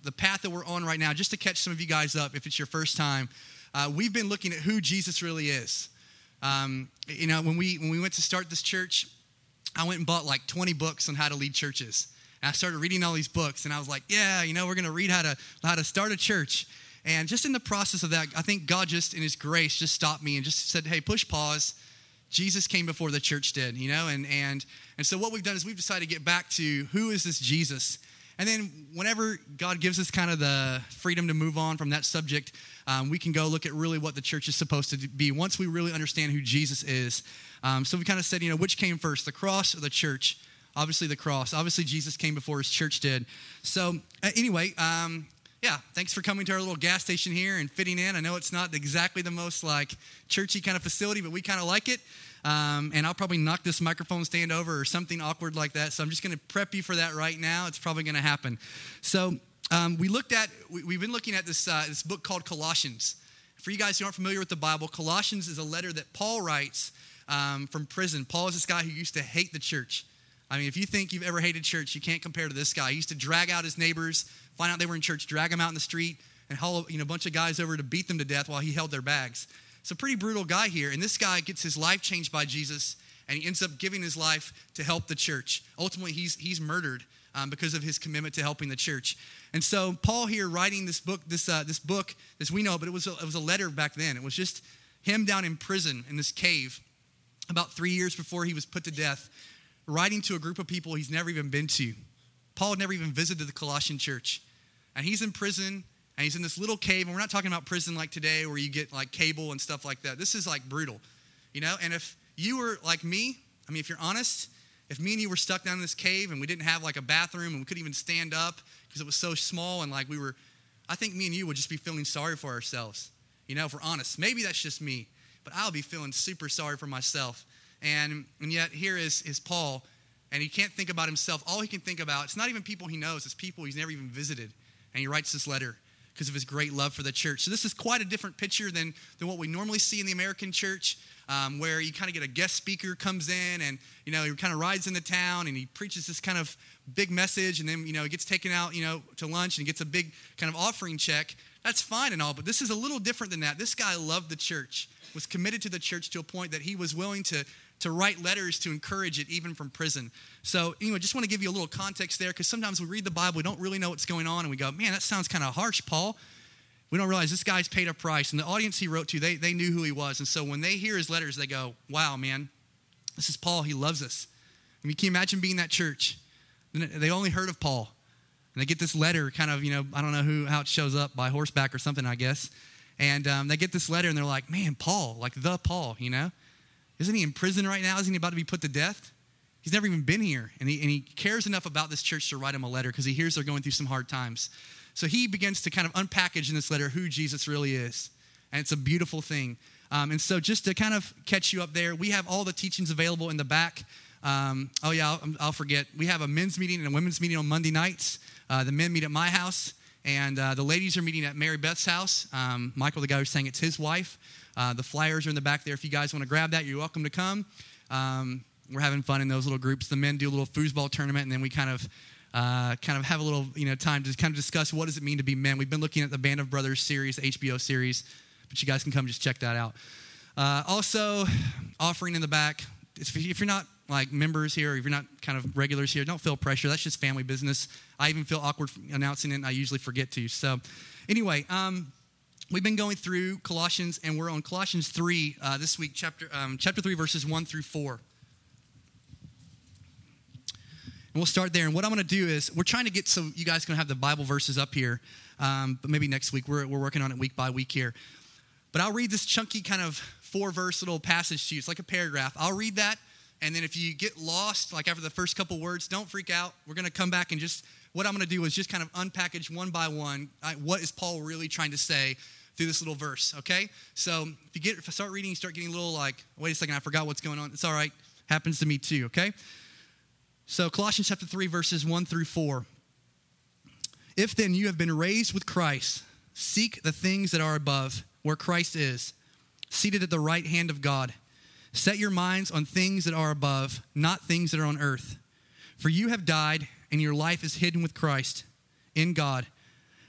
the path that we're on right now, just to catch some of you guys up if it's your first time, we've been looking at who Jesus really is. When we went to start this church, I went and bought like 20 books on how to lead churches. And I started reading all these books, and I was like, yeah, we're going to read how to start a church. And just in the process of that, I think God just in his grace just stopped me and just said, hey, push pause. Jesus came before the church did, and so what we've done is we've decided to get back to who is this Jesus. And then whenever God gives us kind of the freedom to move on from that subject, we can go look at really what the church is supposed to be once we really understand who Jesus is. So we kind of said, which came first, the cross or the church? Obviously the cross. Obviously Jesus came before his church did. So anyway, thanks for coming to our little gas station here and fitting in. I know it's not exactly the most like churchy kind of facility, but we kind of like it. And I'll probably knock this microphone stand over or something awkward like that. So I'm just going to prep you for that right now. It's probably going to happen. So we've been looking at this book called Colossians. For you guys who aren't familiar with the Bible, Colossians is a letter that Paul writes from prison. Paul is this guy who used to hate the church. I mean, if you think you've ever hated church, you can't compare to this guy. He used to drag out his neighbors, find out they were in church, drag them out in the street, and haul a bunch of guys over to beat them to death while he held their bags. It's a pretty brutal guy here, and this guy gets his life changed by Jesus, and he ends up giving his life to help the church. Ultimately, he's murdered because of his commitment to helping the church. And so Paul here writing this book, as we know, but it was a letter back then. It was just him down in prison in this cave about 3 years before he was put to death, writing to a group of people he's never even been to. Paul had never even visited the Colossian church. And he's in prison, and he's in this little cave. And we're not talking about prison like today where you get like cable and stuff like that. This is like brutal, And if you were like me, if you're honest, if me and you were stuck down in this cave and we didn't have like a bathroom and we couldn't even stand up because it was so small and like I think me and you would just be feeling sorry for ourselves, if we're honest. Maybe that's just me, but I'll be feeling super sorry for myself. And yet here is Paul, and he can't think about himself. All he can think about, it's not even people he knows, it's people he's never even visited. And he writes this letter because of his great love for the church. So this is quite a different picture than what we normally see in the American church, where you kind of get a guest speaker comes in and, he kind of rides into town and he preaches this kind of big message, and then, he gets taken out, to lunch and gets a big kind of offering check. That's fine and all, but this is a little different than that. This guy loved the church, was committed to the church to a point that he was willing to write letters to encourage it even from prison. So, just want to give you a little context there, because sometimes we read the Bible, we don't really know what's going on, and we go, man, that sounds kind of harsh, Paul. We don't realize this guy's paid a price, and the audience he wrote to, they knew who he was. And so when they hear his letters, they go, wow, man, this is Paul. He loves us. Can you imagine being that church? They only heard of Paul, and they get this letter kind of, I don't know how it shows up, by horseback or something, I guess. And they get this letter, and they're like, man, Paul, like the Paul, Isn't he in prison right now? Isn't he about to be put to death? He's never even been here. And he cares enough about this church to write him a letter because he hears they're going through some hard times. So he begins to kind of unpackage in this letter who Jesus really is. And it's a beautiful thing. And so just to kind of catch you up there, we have all the teachings available in the back. I'll forget. We have a men's meeting and a women's meeting on Monday nights. The men meet at my house, and the ladies are meeting at Mary Beth's house. Michael, the guy who's saying it's his wife. The flyers are in the back there. If you guys want to grab that, you're welcome to come. We're having fun in those little groups. The men do a little foosball tournament, and then we kind of have a little time to kind of discuss what does it mean to be men. We've been looking at the Band of Brothers series, the HBO series, but you guys can come just check that out. Also, offering in the back. If you're not like members here, or if you're not kind of regulars here, don't feel pressure. That's just family business. I even feel awkward announcing it, and I usually forget to. So anyway, we've been going through Colossians, and we're on Colossians 3 this week, chapter 3, verses 1 through 4. And we'll start there. And what I'm going to do is we're trying to get so you guys can have the Bible verses up here, but maybe next week. We're working on it week by week here. But I'll read this chunky kind of 4-verse little passage to you. It's like a paragraph. I'll read that, and then if you get lost, like after the first couple words, don't freak out. We're going to come back and what I'm going to do is just kind of unpackage one by one what is Paul really trying to say through this little verse, okay? So if I start reading, you start getting a little like, wait a second, I forgot what's going on. It's all right. Happens to me too, okay? So Colossians chapter 3, verses 1 through 4. If then you have been raised with Christ, seek the things that are above, where Christ is, seated at the right hand of God. Set your minds on things that are above, not things that are on earth. For you have died, and your life is hidden with Christ in God.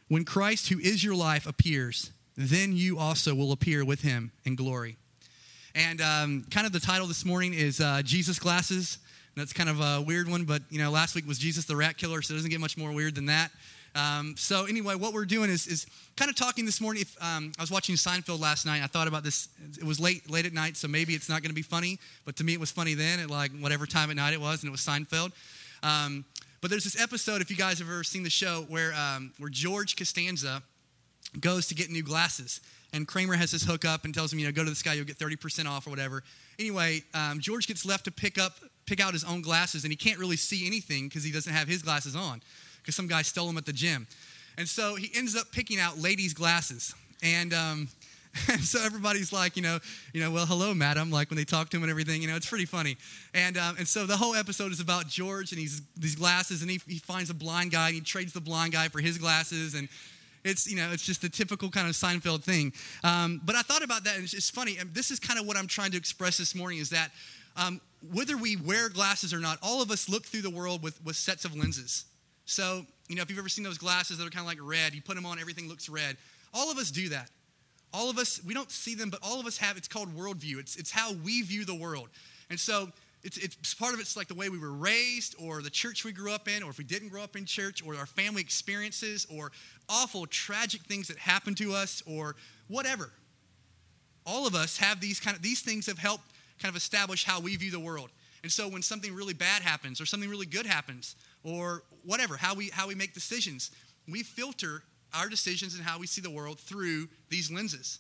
When Christ, who is your life, appears, then you also will appear with him in glory. And kind of the title this morning is Jesus Glasses. That's kind of a weird one, but last week was Jesus the Rat Killer, so it doesn't get much more weird than that. So anyway, what we're doing is kind of talking this morning. I was watching Seinfeld last night. I thought about this. It was late at night, so maybe it's not going to be funny. But to me, it was funny then at like whatever time at night it was, and it was Seinfeld. But there's this episode, if you guys have ever seen the show, where George Costanza goes to get new glasses. And Kramer has his hook up and tells him, go to this guy, you'll get 30% off or whatever. Anyway, George gets left to pick out his own glasses, and he can't really see anything because he doesn't have his glasses on because some guy stole them at the gym. And so he ends up picking out ladies' glasses. And so everybody's like, well, hello, madam, like when they talk to him and everything, it's pretty funny. And so the whole episode is about George and these glasses, and he finds a blind guy, and he trades the blind guy for his glasses, and it's just the typical kind of Seinfeld thing. But I thought about that, and it's funny. And this is kind of what I'm trying to express this morning is that whether we wear glasses or not, all of us look through the world with sets of lenses. So, if you've ever seen those glasses that are kind of like red, you put them on, everything looks red. All of us do that. All of us, we don't see them, but all of us have, it's called worldview. It's how we view the world. And so it's part of it's like the way we were raised, or the church we grew up in, or if we didn't grow up in church, or our family experiences, or awful, tragic things that happen to us, or whatever. All of us have these things have helped kind of establish how we view the world. And so when something really bad happens, or something really good happens, or whatever, how we make decisions, we filter our decisions and how we see the world through these lenses.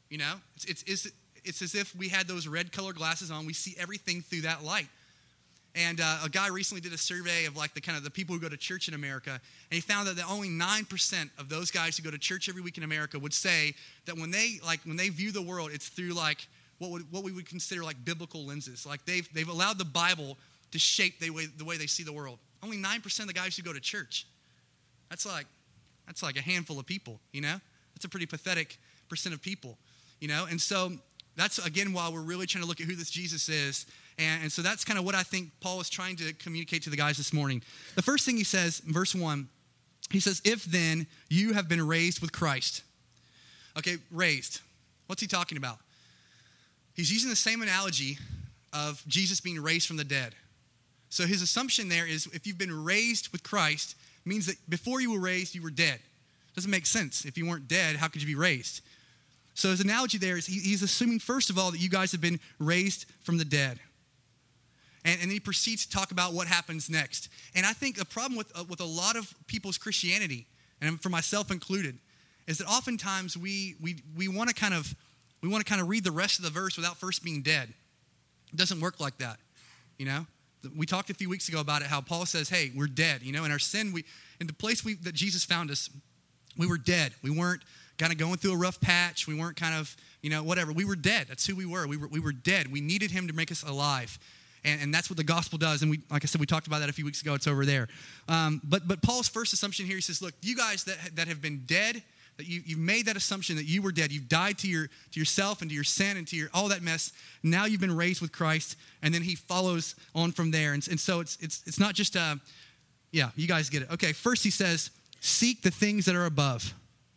It's as if we had those red color glasses on. We see everything through that light. And a guy recently did a survey of like the people who go to church in America, and he found that only 9% of those guys who go to church every week in America would say that when they view the world, it's through like what we would consider like biblical lenses. Like they've allowed the Bible to shape the way they see the world. Only 9% of the guys who go to church. That's like a handful of people. That's a pretty pathetic percent of people. And so that's, again, why we're really trying to look at who this Jesus is. And so that's kind of what I think Paul is trying to communicate to the guys this morning. The first thing he says in verse 1, he says, if then you have been raised with Christ. Okay, raised. What's he talking about? He's using the same analogy of Jesus being raised from the dead. So his assumption there is if you've been raised with Christ, means that before you were raised, you were dead. Doesn't make sense. If you weren't dead, how could you be raised? So his analogy there is he's assuming, first of all, that you guys have been raised from the dead. And he proceeds to talk about what happens next. And I think a problem with a lot of people's Christianity, and for myself included, is that oftentimes we want to kind of read the rest of the verse without first being dead. It doesn't work like that, We talked a few weeks ago about it, how Paul says, hey, we're dead. In our sin, in the place that Jesus found us, we were dead. We weren't kind of going through a rough patch. We weren't kind of, whatever. We were dead. That's who we were. We were dead. We needed him to make us alive. And that's what the gospel does. And like I said, we talked about that a few weeks ago. It's over there. But Paul's first assumption here, he says, look, you guys that have been dead, that you've made that assumption that you were dead. You've died to yourself and to your sin and to all that mess. Now you've been raised with Christ, and then he follows on from there. And so it's not just you guys get it. Okay, first he says, seek the things that are above.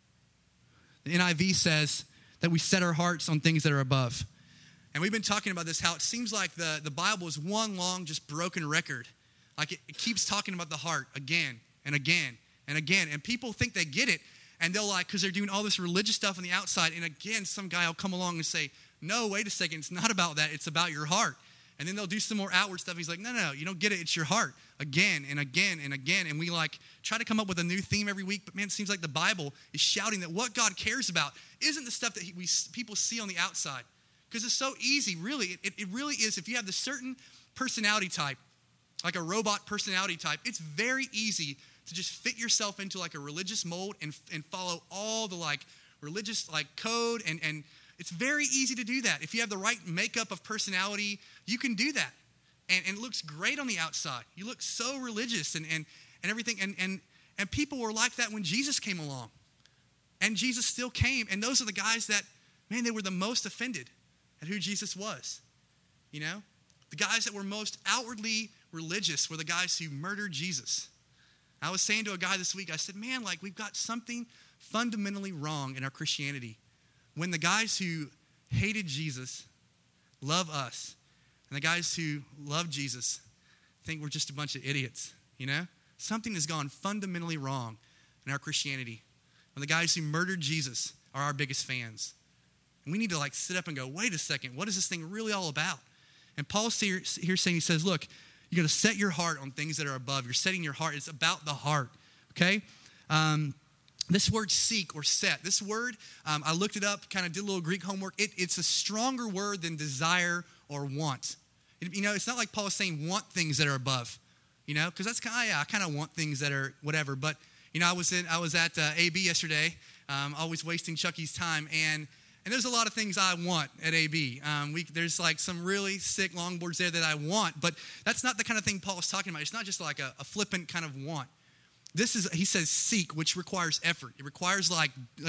The NIV says that we set our hearts on things that are above. And we've been talking about this, how it seems like the Bible is one long, just broken record. Like it keeps talking about the heart again and again and again. And people think they get it. And they'll because they're doing all this religious stuff on the outside. And again, some guy will come along and say, no, wait a second. It's not about that. It's about your heart. And then they'll do some more outward stuff. He's like, no, you don't get it. It's your heart. Again and again and again. And we try to come up with a new theme every week. But man, it seems like the Bible is shouting that what God cares about isn't the stuff that people see on the outside. Because it's so easy, really. It really is. If you have the certain personality type, like a robot personality type, it's very easy to just fit yourself into like a religious mold and follow all the religious code and it's very easy to do that. If you have the right makeup of personality, you can do that. And it looks great on the outside. You look so religious and everything. And people were like that when Jesus came along. And Jesus still came. And those are the guys that, man, they were the most offended at who Jesus was. The guys that were most outwardly religious were the guys who murdered Jesus. I was saying to a guy this week, I said, man, like we've got something fundamentally wrong in our Christianity. When the guys who hated Jesus love us, and the guys who love Jesus think we're just a bunch of idiots, you know? Something has gone fundamentally wrong in our Christianity. When the guys who murdered Jesus are our biggest fans. And we need to like sit up and go, wait a second, what is this thing really all about? And Paul's here saying, he says, look, you're going to set your heart on things that are above. You're setting your heart. It's about the heart, okay? This word seek or set, this word, I looked it up, kind of did a little Greek homework. It's a stronger word than desire or want. It's not like Paul is saying want things that are above, because that's kind of, I kind of want things that are whatever. But, I was at AB yesterday, always wasting Chucky's time, and there's a lot of things I want at AB. There's like some really sick longboards there that I want, but that's not the kind of thing Paul is talking about. It's not just like a flippant kind of want. He says seek, which requires effort. It requires like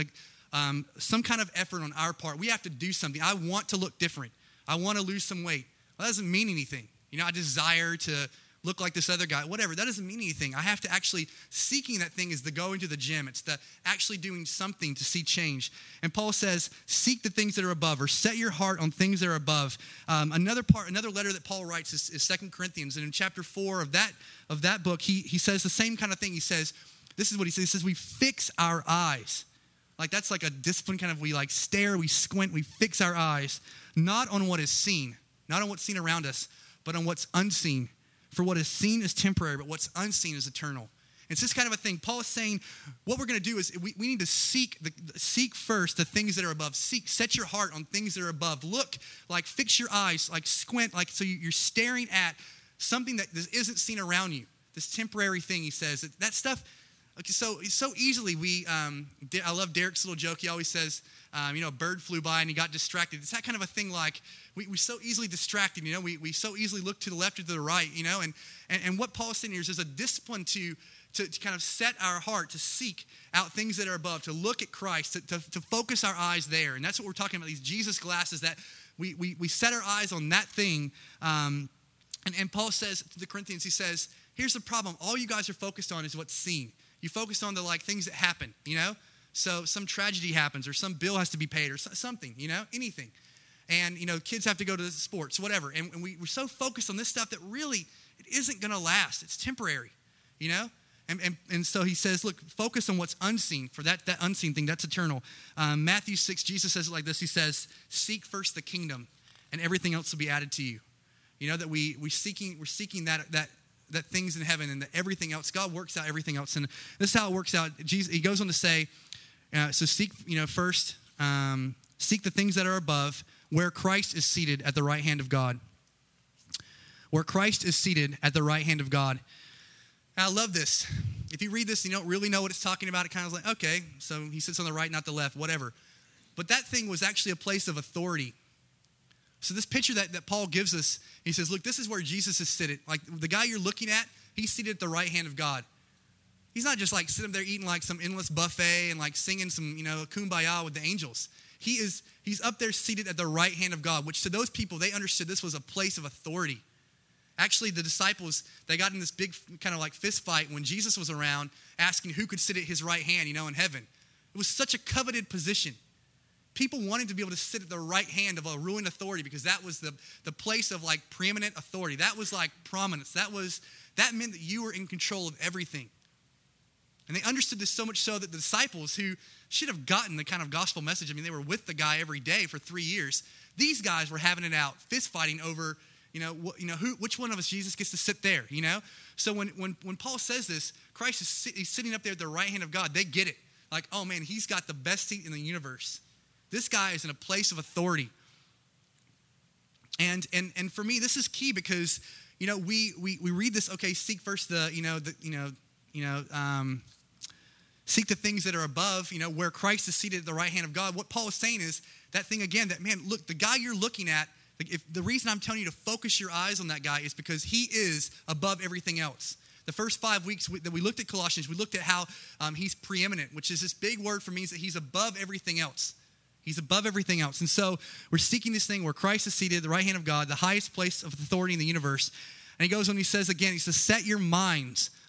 some kind of effort on our part. We have to do something. I want to look different. I want to lose some weight. Well, that doesn't mean anything. I desire to look like this other guy, whatever. That doesn't mean anything. I have to actually, seeking that thing is the going to the gym. It's the actually doing something to see change. And Paul says, seek the things that are above, or set your heart on things that are above. Another letter that Paul writes is 2 Corinthians. And in chapter 4 of that book, he says the same kind of thing. He says, this is what he says. He says, we fix our eyes. Like that's like a discipline kind of, we like stare, we squint, we fix our eyes, not on what is seen, not on what's seen around us, but on what's unseen. For what is seen is temporary, but what's unseen is eternal. It's this kind of a thing. Paul is saying what we're going to do is we need to seek first the things that are above. Set your heart on things that are above. Look, like fix your eyes, like squint, like so you're staring at something that isn't seen around you. This temporary thing, he says. That stuff, so easily I love Derek's little joke. He always says, a bird flew by and he got distracted. It's that kind of a thing like we so easily distracted, we so easily look to the left or to the right, and what Paul is saying here is there's a discipline to kind of set our heart, to seek out things that are above, to look at Christ, to focus our eyes there. And that's what we're talking about, these Jesus glasses that we set our eyes on that thing. And Paul says to the Corinthians, he says, here's the problem. All you guys are focused on is what's seen. You focus on the things that happen, So some tragedy happens or some bill has to be paid or something, anything. And, kids have to go to sports, whatever. And we're so focused on this stuff that really it isn't going to last. It's temporary, And so he says, look, focus on what's unseen. For that unseen thing, that's eternal. Matthew 6, Jesus says it like this. He says, seek first the kingdom and everything else will be added to you. That we're seeking that things in heaven and that everything else, God works out everything else. And this is how it works out. Jesus, he goes on to say, so seek, first, seek the things that are above, where Christ is seated at the right hand of God. Where Christ is seated at the right hand of God. And I love this. If you read this and you don't really know what it's talking about, it kind of like, okay, so he sits on the right, not the left, whatever. But that thing was actually a place of authority. So this picture that Paul gives us, he says, look, this is where Jesus is seated. Like the guy you're looking at, he's seated at the right hand of God. He's not just like sitting there eating like some endless buffet and like singing some, kumbaya with the angels. He's up there seated at the right hand of God, which to those people, they understood this was a place of authority. Actually, the disciples, they got in this big kind of like fist fight when Jesus was around, asking who could sit at his right hand, in heaven. It was such a coveted position. People wanted to be able to sit at the right hand of a ruling authority because that was the place of like preeminent authority. That was like prominence. That meant that you were in control of everything. And they understood this so much so that the disciples who should have gotten the kind of gospel message, they were with the guy every day for 3 years. These guys were having it out, fist fighting over, which one of us Jesus gets to sit there, So when Paul says this, Christ he's sitting up there at the right hand of God. They get it. Like, oh man, he's got the best seat in the universe. This guy is in a place of authority. And for me, this is key because, we read this, okay, seek first seek the things that are above, where Christ is seated at the right hand of God. What Paul is saying is that thing again, that man, look, the guy you're looking at, if the reason I'm telling you to focus your eyes on that guy is because he is above everything else. The first 5 weeks that we looked at Colossians, we looked at how he's preeminent, which is this big word for means that he's above everything else. He's above everything else. And so we're seeking this thing where Christ is seated at the right hand of God, the highest place of authority in the universe. And he goes on, he says again, he says, set your minds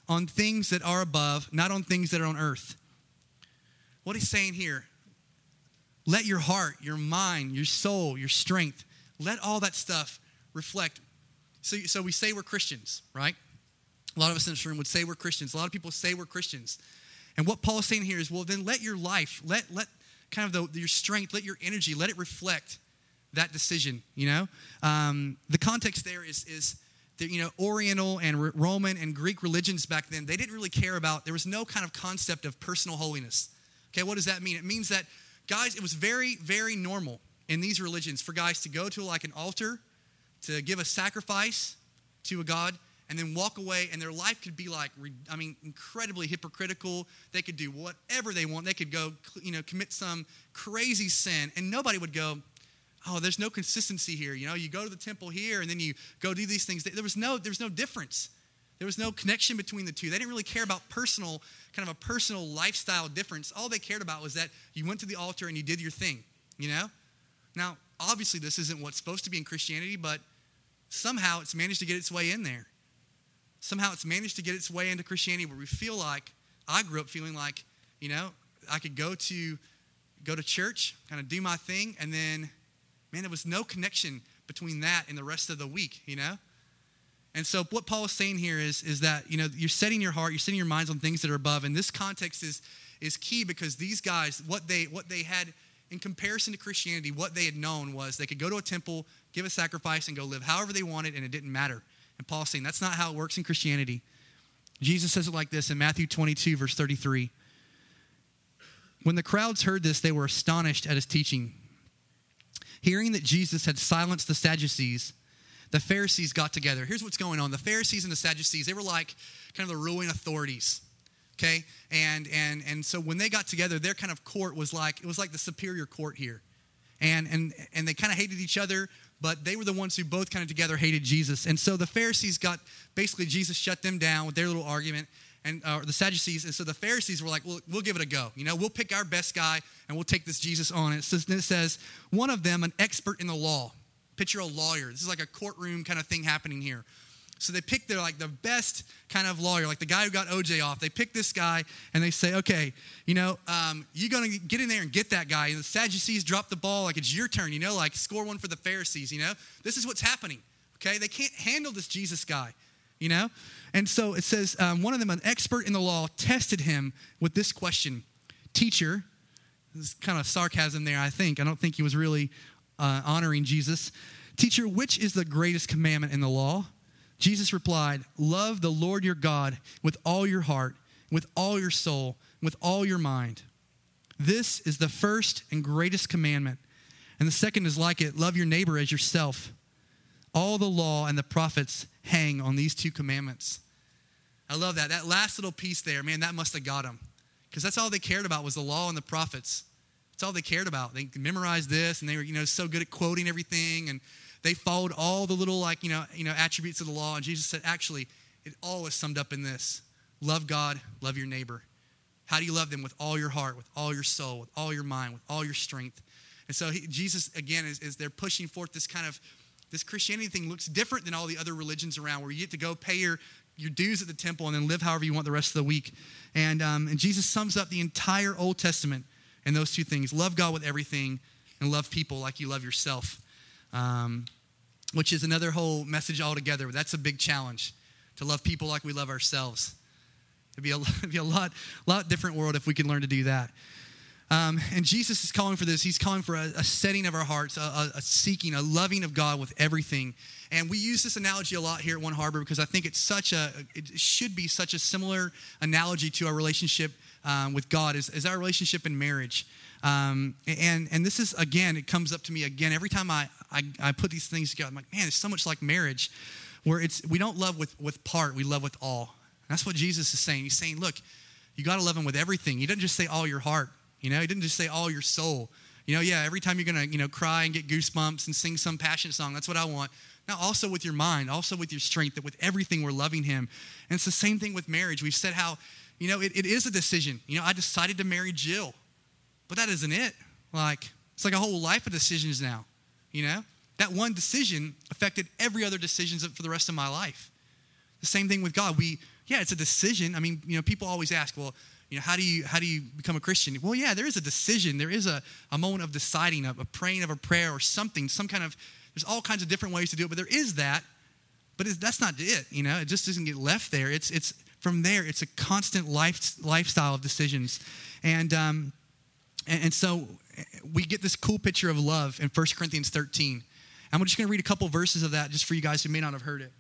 on things that are above, not on things that are on earth. What he's saying here, let your heart, your mind, your soul, your strength, let all that stuff reflect. So we say we're Christians, right? A lot of us in this room would say we're Christians. A lot of people say we're Christians. And what Paul is saying here is, well, then let your life, let kind of your strength, let your energy, let it reflect that decision, you know? The context there is that, you know, Oriental and Roman and Greek religions back then, they didn't really care about, there was no kind of concept of personal holiness. Okay, what does that mean? It means that, guys, it was very, very normal in these religions for guys to go to like an altar, to give a sacrifice to a god, and then walk away, and their life could be like, incredibly hypocritical. They could do whatever they want. They could go, you know, commit some crazy sin, and nobody would go, oh, there's no consistency here. You know, you go to the temple here, and then you go do these things. There was no difference. There was no connection between the two. They didn't really care about kind of a personal lifestyle difference. All they cared about was that you went to the altar and you did your thing, you know? Now, obviously, this isn't what's supposed to be in Christianity, but somehow it's managed to get its way in there. Somehow it's managed to get its way into Christianity where we feel like, I grew up feeling like, you know, I could go to church, kind of do my thing, and then, man, there was no connection between that and the rest of the week, you know? And so what Paul is saying here is that, you know, you're setting your heart, you're setting your minds on things that are above. And this context is key because these guys, what they had in comparison to Christianity, what they had known was they could go to a temple, give a sacrifice, and go live however they wanted, and it didn't matter. And Paul's saying that's not how it works in Christianity. Jesus says it like this in Matthew 22, verse 33. When the crowds heard this, they were astonished at his teaching. Hearing that Jesus had silenced the Sadducees, the Pharisees got together. Here's what's going on. The Pharisees and the Sadducees, they were like kind of the ruling authorities, okay? And so when they got together, their kind of court was like the superior court here. And they kind of hated each other, but they were the ones who both kind of together hated Jesus. And so the Pharisees basically Jesus shut them down with their little argument, and the Sadducees. And so the Pharisees were like, well, we'll give it a go. You know, we'll pick our best guy, and we'll take this Jesus on. And it says, one of them, an expert in the law. Picture a lawyer. This is like a courtroom kind of thing happening here. So they pick the best kind of lawyer, like the guy who got OJ off. They pick this guy, and they say, okay, you know, you're going to get in there and get that guy. And the Sadducees drop the ball like it's your turn, you know, like score one for the Pharisees, you know. This is what's happening, okay? They can't handle this Jesus guy, you know. And so it says, one of them, an expert in the law, tested him with this question. Teacher, this is kind of sarcasm there, I think. I don't think he was really honoring Jesus. Teacher, which is the greatest commandment in the law? Jesus replied, love the Lord your God with all your heart, with all your soul, with all your mind. This is the first and greatest commandment. And the second is like it, love your neighbor as yourself. All the law and the prophets hang on these two commandments. I love that. That last little piece there, man, that must have got them. Because that's all they cared about was the law and the prophets. That's all they cared about. They memorized this, and they were, you know, so good at quoting everything, and they followed all the little, attributes of the law. And Jesus said, actually, it all is summed up in this: love God, love your neighbor. How do you love them? With all your heart, with all your soul, with all your mind, with all your strength. And so Jesus, again, is they're pushing forth this Christianity thing looks different than all the other religions around, where you get to go pay your dues at the temple and then live however you want the rest of the week. And Jesus sums up the entire Old Testament in those two things: love God with everything and love people like you love yourself, which is another whole message altogether. That's a big challenge, to love people like we love ourselves. It'd be a lot different world if we could learn to do that. And Jesus is calling for this. He's calling for a setting of our hearts, a seeking, a loving of God with everything. And we use this analogy a lot here at One Harbor because I think it should be such a similar analogy to our relationship with God as our relationship in marriage. And this is, again, it comes up to me again every time I put these things together. I'm like, man, it's so much like marriage, where we don't love with part, we love with all. And that's what Jesus is saying. He's saying, look, you got to love him with everything. He doesn't just say all your heart. You know, he didn't just say all your soul. You know, yeah, every time you're going to, cry and get goosebumps and sing some passionate song, that's what I want. Now, also with your mind, also with your strength, that with everything we're loving him. And it's the same thing with marriage. We've said how, it is a decision. I decided to marry Jill, but that isn't it. Like, it's like a whole life of decisions now, That one decision affected every other decision for the rest of my life. The same thing with God. Yeah, it's a decision. I mean, people always ask, well, how do you become a Christian? Well, yeah, there is a decision. There is a moment of deciding, of praying of a prayer or something, there's all kinds of different ways to do it, but there is that. But that's not it, It just doesn't get left there. It's from there. It's a constant lifestyle of decisions, and so we get this cool picture of love in 1 Corinthians 13. I'm just going to read a couple verses of that just for you guys who may not have heard it.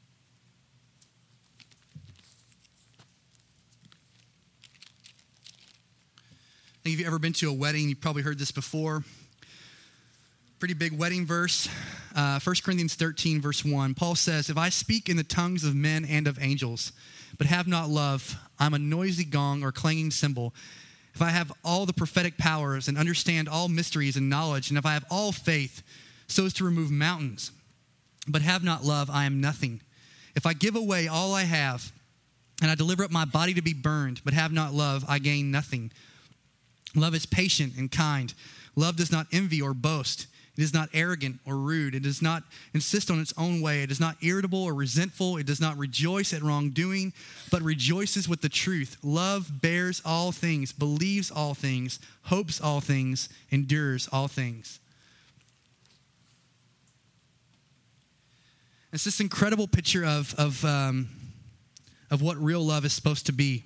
I think if you've ever been to a wedding, you've probably heard this before. Pretty big wedding verse. 1 Corinthians 13, verse 1. Paul says, if I speak in the tongues of men and of angels, but have not love, I'm a noisy gong or clanging cymbal. If I have all the prophetic powers and understand all mysteries and knowledge, and if I have all faith so as to remove mountains, but have not love, I am nothing. If I give away all I have, and I deliver up my body to be burned, but have not love, I gain nothing. Love is patient and kind. Love does not envy or boast. It is not arrogant or rude. It does not insist on its own way. It is not irritable or resentful. It does not rejoice at wrongdoing, but rejoices with the truth. Love bears all things, believes all things, hopes all things, endures all things. It's this incredible picture of what real love is supposed to be.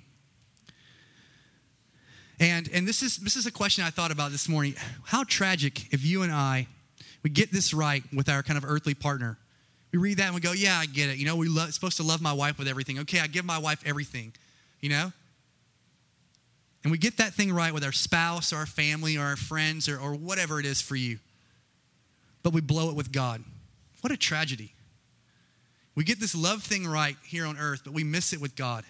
And this is a question I thought about this morning. How tragic if you and I, we get this right with our kind of earthly partner. We read that and we go, yeah, I get it. We're supposed to love my wife with everything. Okay, I give my wife everything, And we get that thing right with our spouse or our family or our friends or whatever it is for you. But we blow it with God. What a tragedy. We get this love thing right here on earth, but we miss it with God.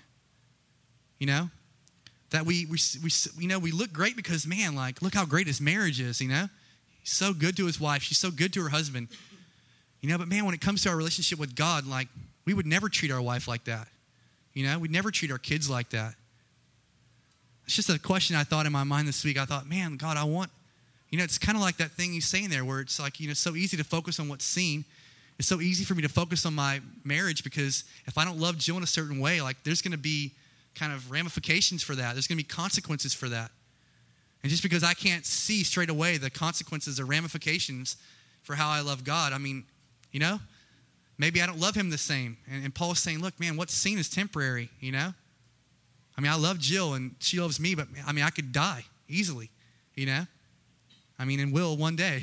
That we look great because, man, look how great his marriage is, He's so good to his wife. She's so good to her husband. But man, when it comes to our relationship with God, we would never treat our wife like that. We'd never treat our kids like that. It's just a question I thought in my mind this week. I thought, man, God, I want, it's kind of like that thing he's saying there where it's so easy to focus on what's seen. It's so easy for me to focus on my marriage because if I don't love Jill in a certain way, there's going to be kind of ramifications for that. There's going to be consequences for that. And just because I can't see straight away the consequences or ramifications for how I love God, maybe I don't love him the same. And Paul's saying, look, man, what's seen is temporary, I love Jill and she loves me, but I could die easily, and will one day,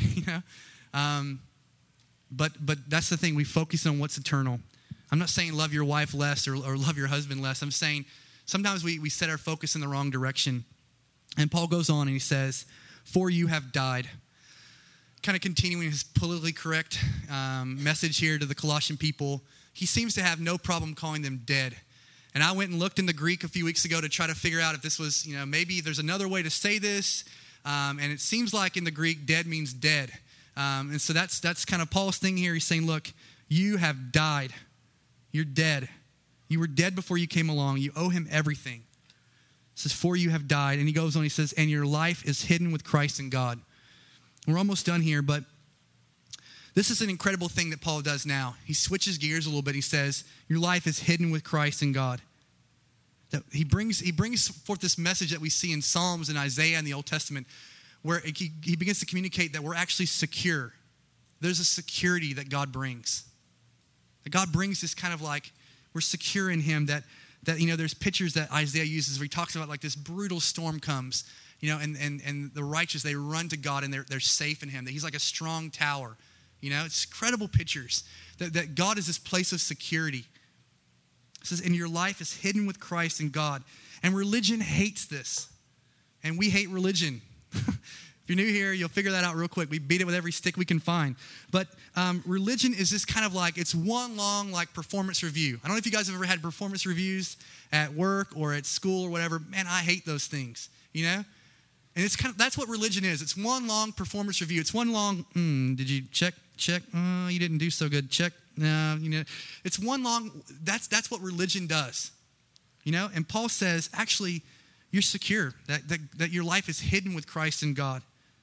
But that's the thing. We focus on what's eternal. I'm not saying love your wife less or love your husband less. I'm saying sometimes we set our focus in the wrong direction. And Paul goes on and he says, for you have died. Kind of continuing his politically correct message here to the Colossian people. He seems to have no problem calling them dead. And I went and looked in the Greek a few weeks ago to try to figure out if this was, maybe there's another way to say this. And it seems like in the Greek, dead means dead. And so that's kind of Paul's thing here. He's saying, look, you have died. You're dead. You were dead before you came along. You owe him everything. It says, for you have died. And he goes on, he says, and your life is hidden with Christ in God. We're almost done here, but this is an incredible thing that Paul does now. He switches gears a little bit. He says, your life is hidden with Christ in God. That he brings forth this message that we see in Psalms and Isaiah in the Old Testament, where he begins to communicate that we're actually secure. There's a security that God brings. That God brings this kind of we're secure in him, that there's pictures that Isaiah uses where he talks about this brutal storm comes, and the righteous, they run to God and they're safe in him, that he's like a strong tower. It's incredible pictures that God is this place of security. It says, and your life is hidden with Christ in God. And religion hates this. And we hate religion. If you're new here, you'll figure that out real quick. We beat it with every stick we can find. But religion is this kind of it's one long performance review. I don't know if you guys have ever had performance reviews at work or at school or whatever. Man, I hate those things, And it's that's what religion is. It's one long performance review. It's one long, did you check? Oh, you didn't do so good. Check. No, it's one long, that's what religion does. And Paul says, actually, you're secure, that your life is hidden with Christ in God.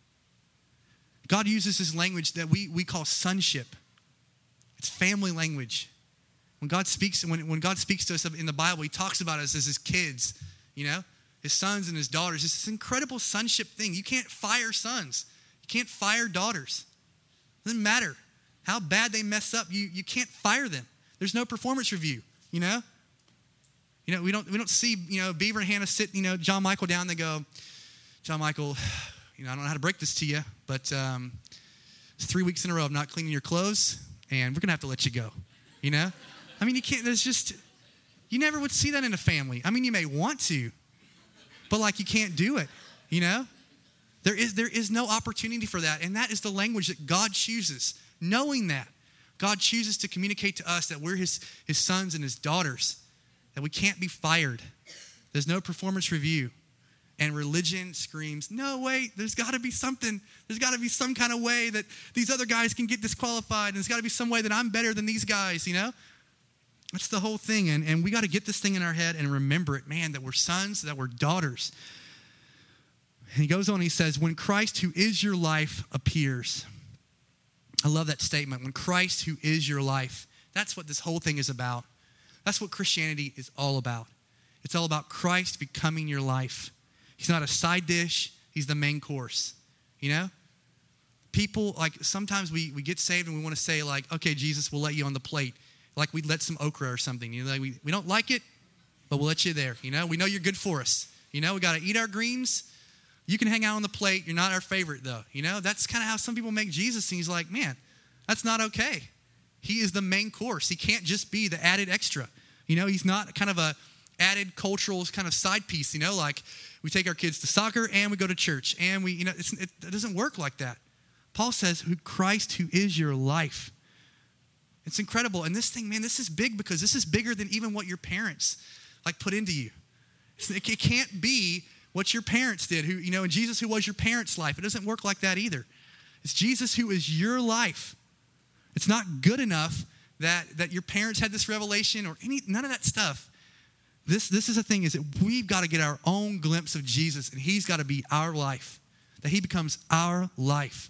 God uses this language that we call sonship. It's family language. When God speaks to us in the Bible, he talks about us as his kids, his sons and his daughters. It's this incredible sonship thing. You can't fire sons. You can't fire daughters. It doesn't matter how bad they mess up. You can't fire them. There's no performance review, We don't see, Beaver and Hannah sit, John Michael down. They go, John Michael, I don't know how to break this to you, but it's 3 weeks in a row of not cleaning your clothes, and we're going to have to let you go, I mean, you can't, you never would see that in a family. I mean, you may want to, but you can't do it, There is no opportunity for that, and that is the language that God chooses. Knowing that, God chooses to communicate to us that we're his sons and his daughters, that we can't be fired. There's no performance review. And religion screams, no, wait, there's got to be something. There's got to be some kind of way that these other guys can get disqualified, and there's got to be some way that I'm better than these guys, That's the whole thing, and we got to get this thing in our head and remember it, man, that we're sons, that we're daughters. And he goes on, he says, when Christ, who is your life, appears. I love that statement. When Christ, who is your life. That's what this whole thing is about. That's what Christianity is all about. It's all about Christ becoming your life. He's not a side dish. He's the main course. People, sometimes we get saved and we want to say, okay, Jesus, we'll let you on the plate. We'd let some okra or something. We don't like it, but we'll let you there. We know you're good for us. We got to eat our greens. You can hang out on the plate. You're not our favorite, though. That's kind of how some people make Jesus. And he's like, man, that's not okay. He is the main course. He can't just be the added extra. He's not kind of a added cultural kind of side piece. We take our kids to soccer and we go to church. And it doesn't work like that. Paul says, Christ, who is your life. It's incredible. And this thing, man, this is big because this is bigger than even what your parents put into you. It can't be what your parents did, and Jesus who was your parents' life. It doesn't work like that either. It's Jesus who is your life. It's not good enough that your parents had this revelation or none of that stuff. This is the thing, is that we've got to get our own glimpse of Jesus, and he's got to be our life, that he becomes our life.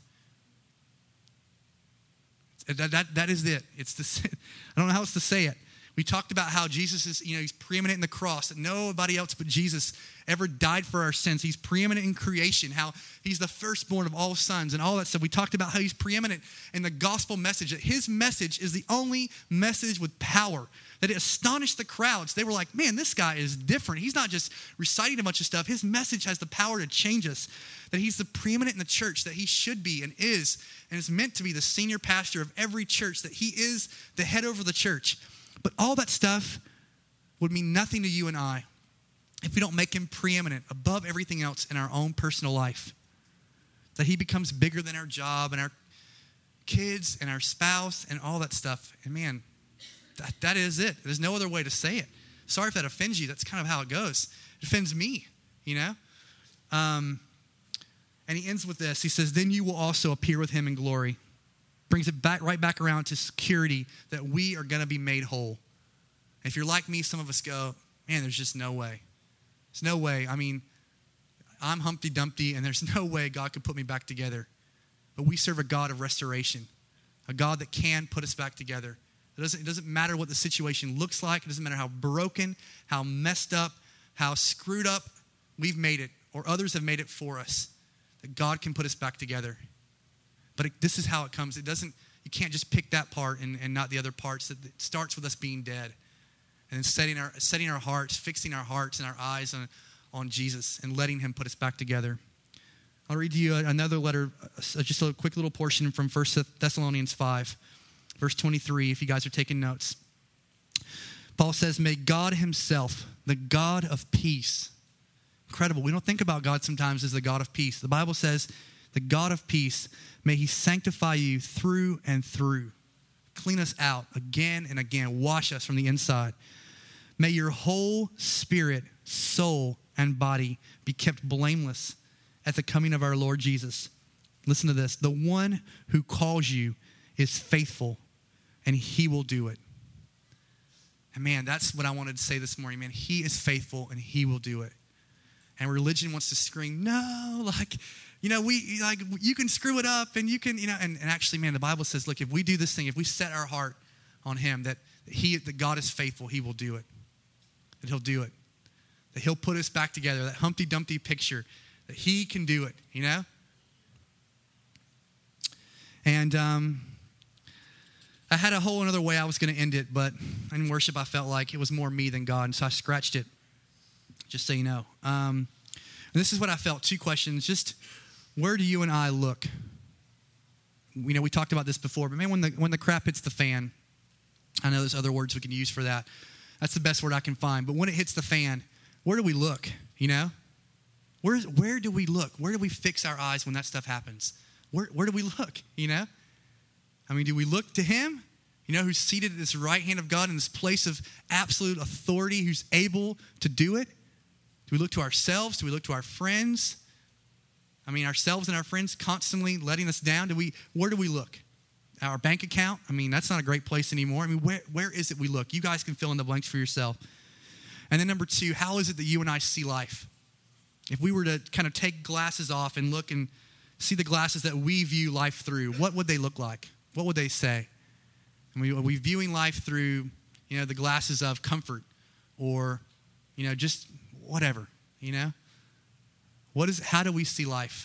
That is it. I don't know how else to say it. We talked about how Jesus is, he's preeminent in the cross, that nobody else but Jesus ever died for our sins. He's preeminent in creation, how he's the firstborn of all sons and all that stuff. We talked about how he's preeminent in the gospel message, that his message is the only message with power, that it astonished the crowds. They were like, man, this guy is different. He's not just reciting a bunch of stuff. His message has the power to change us, that he's the preeminent in the church, that he should be and is meant to be the senior pastor of every church, that he is the head over the church. But all that stuff would mean nothing to you and I if we don't make him preeminent above everything else in our own personal life. That he becomes bigger than our job and our kids and our spouse and all that stuff. And man, that is it. There's no other way to say it. Sorry if that offends you. That's kind of how it goes. It offends me, And he ends with this. He says, then you will also appear with him in glory. Brings it right back around to security, that we are going to be made whole. If you're like me, some of us go, man, there's just no way. There's no way. I mean, I'm Humpty Dumpty, and there's no way God could put me back together. But we serve a God of restoration, a God that can put us back together. It doesn't matter what the situation looks like. It doesn't matter how broken, how messed up, how screwed up we've made it, or others have made it for us, that God can put us back together. But this is how it comes. You can't just pick that part and not the other parts. It starts with us being dead. And then setting our hearts, fixing our hearts and our eyes on Jesus and letting him put us back together. I'll read to you another letter, just a quick little portion from 1 Thessalonians 5, verse 23, if you guys are taking notes. Paul says, may God himself, the God of peace. Incredible. We don't think about God sometimes as the God of peace. The Bible says, the God of peace, may he sanctify you through and through. Clean us out again and again. Wash us from the inside. May your whole spirit, soul, and body be kept blameless at the coming of our Lord Jesus. Listen to this. The one who calls you is faithful, and he will do it. And man, that's what I wanted to say this morning, man. He is faithful, and he will do it. And religion wants to scream, no, you can screw it up and you can, and actually, man, the Bible says, look, if we do this thing, if we set our heart on him, that that God is faithful, he will do it. That he'll do it. That he'll put us back together, that Humpty Dumpty picture, that he can do it, you know? And I had a whole another way I was going to end it, but in worship I felt like it was more me than God, and so I scratched it, just so you know. And this is what I felt, 2 questions. Just where do you and I look? You know, we talked about this before, but man, when the crap hits the fan, I know there's other words we can use for that. That's the best word I can find. But when it hits the fan, where do we look, you know? Where do we look? Where do we fix our eyes when that stuff happens? Where do we look, you know? I mean, do we look to him, you know, who's seated at this right hand of God in this place of absolute authority, who's able to do it? Do we look to ourselves? Do we look to our friends? I mean, ourselves and our friends constantly letting us down. Where do we look? Our bank account? I mean, that's not a great place anymore. I mean, where is it we look? You guys can fill in the blanks for yourself. And then number 2, how is it that you and I see life? If we were to kind of take glasses off and look and see the glasses that we view life through, what would they look like? What would they say? I mean, are we viewing life through, you know, the glasses of comfort or, you know, just whatever, you know? How do we see life?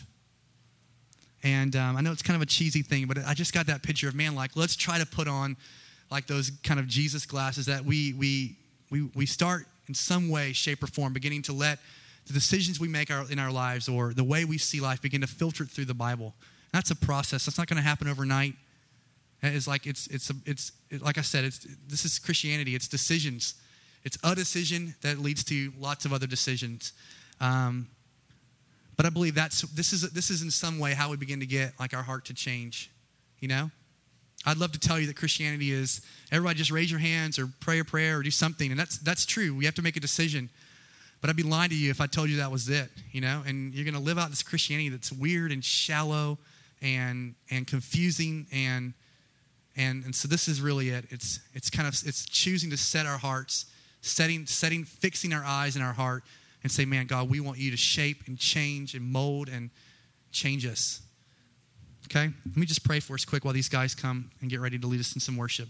And I know it's kind of a cheesy thing, but I just got that picture of, man, like, let's try to put on like those kind of Jesus glasses that we start in some way, shape, or form, beginning to let the decisions we make in our lives or the way we see life begin to filter it through the Bible. That's a process. That's not going to happen overnight. It's like like I said, this is Christianity. It's decisions. It's a decision that leads to lots of other decisions. But I believe this is in some way how we begin to get like our heart to change, you know? I'd love to tell you that Christianity is everybody just raise your hands or pray a prayer or do something, and that's true. We have to make a decision. But I'd be lying to you if I told you that was it, you know? And you're going to live out this Christianity that's weird and shallow and confusing and so this is really it. It's choosing to set our hearts, fixing our eyes in our heart and say, man, God, we want you to shape and change and mold and change us. Okay? Let me just pray for us quick while these guys come and get ready to lead us in some worship.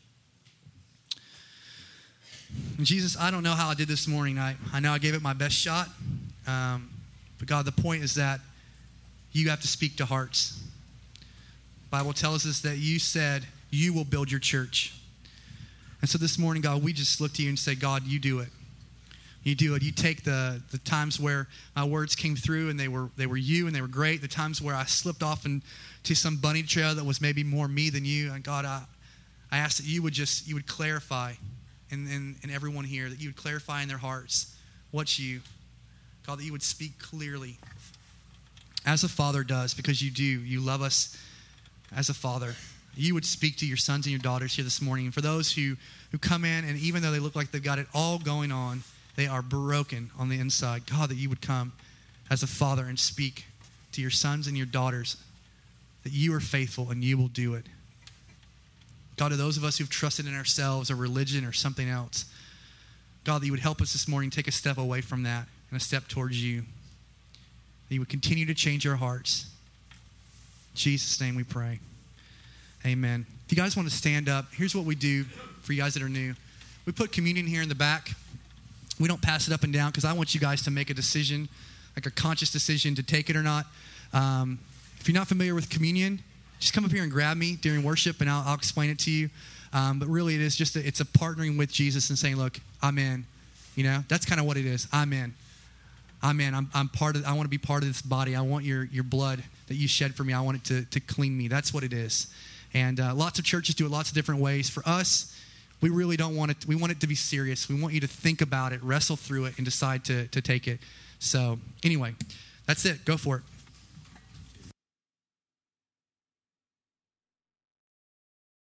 Jesus, I don't know how I did this morning. I know I gave it my best shot. But God, the point is that you have to speak to hearts. The Bible tells us that you said you will build your church. And so this morning, God, we just look to you and say, God, you do it. You do it. You take the times where my words came through and they were you and they were great. The times where I slipped off into some bunny trail that was maybe more me than you. And God, I ask that you would clarify in everyone here, that you would clarify in their hearts what's you. God, that you would speak clearly as a father does, because you do. You love us as a father. You would speak to your sons and your daughters here this morning. And for those who come in, and even though they look like they've got it all going on, they are broken on the inside. God, that you would come as a father and speak to your sons and your daughters, that you are faithful and you will do it. God, to those of us who've trusted in ourselves or religion or something else, God, that you would help us this morning take a step away from that and a step towards you. That you would continue to change our hearts. In Jesus' name we pray. Amen. If you guys want to stand up, here's what we do for you guys that are new. We put communion here in the back. We don't pass it up and down because I want you guys to make a decision, like a conscious decision to take it or not. If you're not familiar with communion, just come up here and grab me during worship and I'll explain it to you. But really it is it's a partnering with Jesus and saying, look, I'm in. You know, that's kind of what it is. I'm in. I'm part of, I want to be part of this body. I want your blood that you shed for me. I want it to clean me. That's what it is. And lots of churches do it lots of different ways. For us, we really don't want it. We want it to be serious. We want you to think about it, wrestle through it, and decide to take it. So anyway, that's it. Go for it.